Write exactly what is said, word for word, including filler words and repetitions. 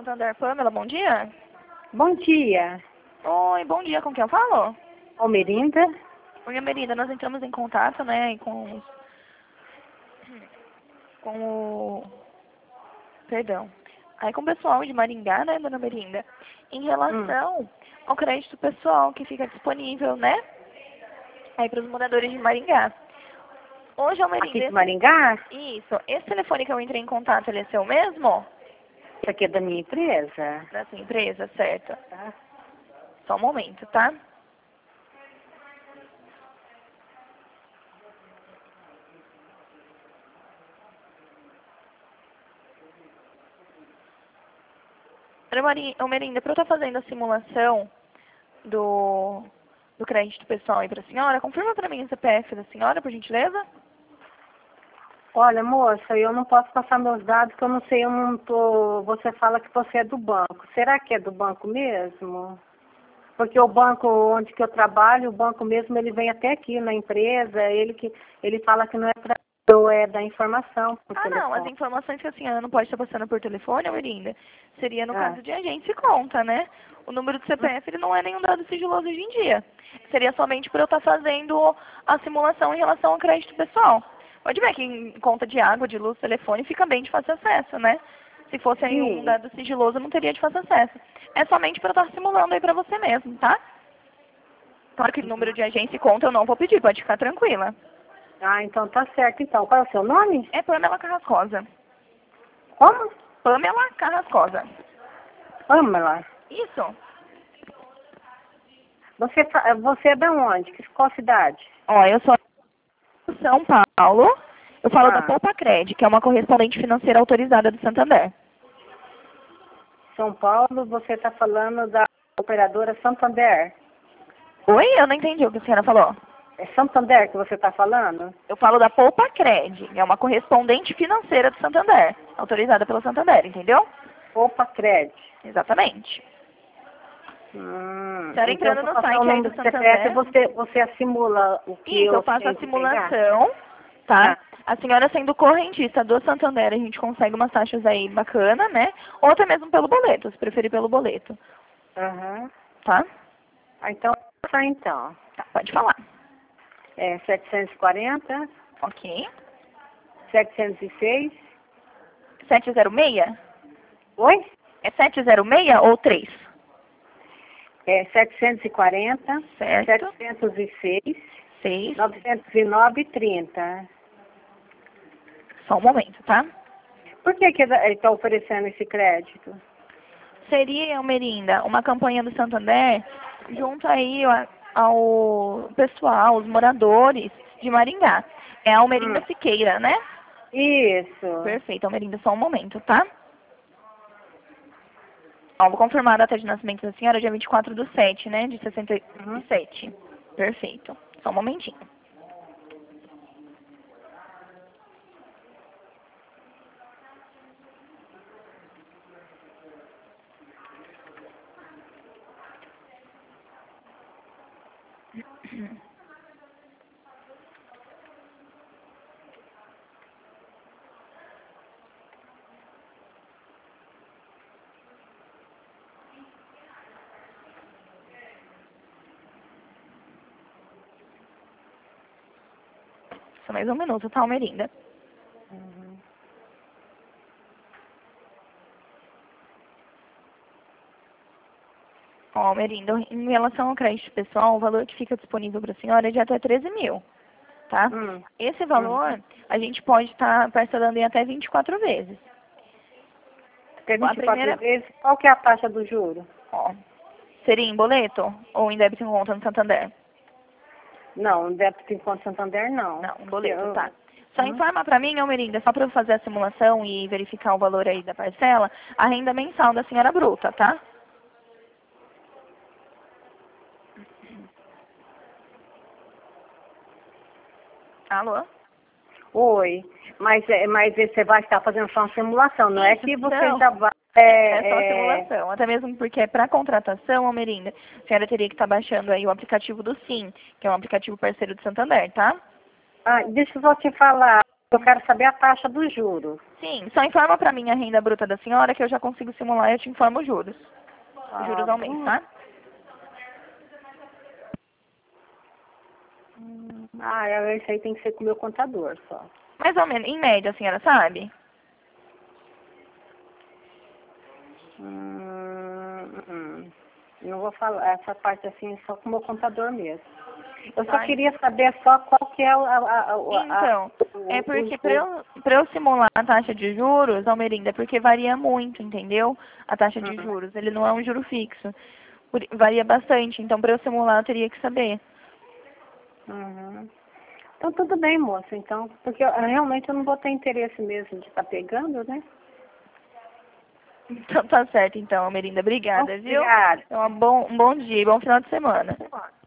Santander, Pamela, bom dia. Bom dia. Oi, bom dia, com quem eu falo? Almerinda. Oi, Almerinda, nós entramos em contato, né, com os... com o... perdão. Aí com o pessoal de Maringá, né, dona Almerinda, em relação hum. ao crédito pessoal que fica disponível, né, aí para os moradores de Maringá. Hoje, Almerinda... Aqui de Maringá? Esse... Isso. Esse telefone que eu entrei em contato, ele é seu mesmo? Isso aqui é da minha empresa. Da sua empresa, certo. Tá. Só um momento, tá? Almerinda, para eu estar fazendo a simulação do, do crédito pessoal aí para a senhora, confirma para mim o C P F da senhora, por gentileza? Olha, moça, eu não posso passar meus dados, porque eu não sei, eu não tô... Você fala que você é do banco. Será que é do banco mesmo? Porque o banco onde que eu trabalho, o banco mesmo, ele vem até aqui na empresa, ele que ele fala que não é para eu é da informação por Ah, telefone. não, as informações que a senhora não pode estar passando por telefone, Almerinda, seria no Ah. caso de agência e conta, né? O número do C P F ele não é nenhum dado sigiloso hoje em dia. Seria somente por eu estar fazendo a simulação em relação ao crédito pessoal. Pode ver que em conta de água, de luz, telefone, fica bem de fácil acesso, né? Se fosse aí um dado sigiloso, não teria de fácil acesso. É somente para eu estar simulando aí para você mesmo, tá? Claro que o número de agência e conta eu não vou pedir, pode ficar tranquila. Ah, então tá certo. Então, qual é o seu nome? É Pamela Carrascosa. Como? Pamela Carrascosa. Pamela. Isso. Você, você é de onde? Qual cidade? Ó, eu sou de São Paulo. Eu falo Ah. da Poupa Cred, que é uma correspondente financeira autorizada do Santander. São Paulo, você está falando da operadora Santander. Oi? Eu não entendi o que a senhora falou. É Santander que você está falando? Eu falo da Poupa Cred, é uma correspondente financeira do Santander, autorizada pelo Santander, entendeu? Poupa Cred. Exatamente. Hum, A senhora entrando então, no site aí do Santander. Você, você simula o que Isso, eu eu faço a tenho que simulação, tá? Ah. A senhora sendo correntista do Santander, a gente consegue umas taxas aí bacana, né? Ou até mesmo pelo boleto, se preferir pelo boleto. Aham. Tá? Ah, então, tá então. Tá, pode falar. É setecentos e quarenta, Ok. setecentos e seis. setecentos e seis? Oi? É setecentos e seis ou três? É setecentos e quarenta, Certo. setecentos e seis, seis. novecentos e nove e trinta. Só um momento, tá? Por que que ele está oferecendo esse crédito? Seria, Almerinda, uma campanha do Santander junto aí ao pessoal, os moradores de Maringá. É a Almerinda Hum. Siqueira, né? Isso. Perfeito, Almerinda, só um momento, tá? Ó, vou confirmar a data de nascimento da senhora, dia vinte e quatro do sete, né? De sessenta e sete. Uhum. Perfeito. Só um momentinho. Só mais um minuto, tá, Almerinda? Uhum. Ó, Almerinda, em relação ao crédito pessoal, o valor que fica disponível para a senhora é de até treze mil, tá? Hum. Esse valor, hum. a gente pode estar tá parcelando em até vinte e quatro vezes. Até vinte e quatro a primeira... vezes? Qual que é a taxa do juro? Ó, seria em boleto ou em débito em conta no Santander? Não, em débito em conta Santander, não. Não, em boleto, eu... tá. Só hum. informa para mim, Almerinda, só para eu fazer a simulação e verificar o valor aí da parcela, a renda mensal da senhora bruta, tá? Alô? Oi, mas, mas você vai estar fazendo só uma simulação, não é que você não. já vai... É, É, é só é... simulação, até mesmo porque para contratação, Almerinda, a senhora teria que estar baixando aí o aplicativo do Sim, que é um aplicativo parceiro do Santander, tá? Ah, deixa eu só te falar, Eu quero saber a taxa dos juros. Sim, só informa pra mim a renda bruta da senhora que eu já consigo simular e eu te informo os juros. Os juros Ah, ao mês, hum. tá? Hum, Ah, é, isso aí tem que ser com o meu contador só. Mais ou menos, em média, a senhora sabe? Hum, hum. Não vou falar essa parte assim, só com o meu contador mesmo. Eu só Ai. queria saber só qual que é o... A, a, a, Então, o, é porque o, para eu, pra eu simular a taxa de juros, Almerinda, é porque varia muito, entendeu? A taxa de Uhum. juros, ele não é um juro fixo. Por- Varia bastante, então para eu simular eu teria que saber. Uhum. Então tudo bem, moça, então, porque eu, realmente eu não vou ter interesse mesmo de estar pegando, né? Então tá certo, então, Almerinda. Obrigada, viu? Obrigada. Então, um bom, um bom dia e bom final de semana.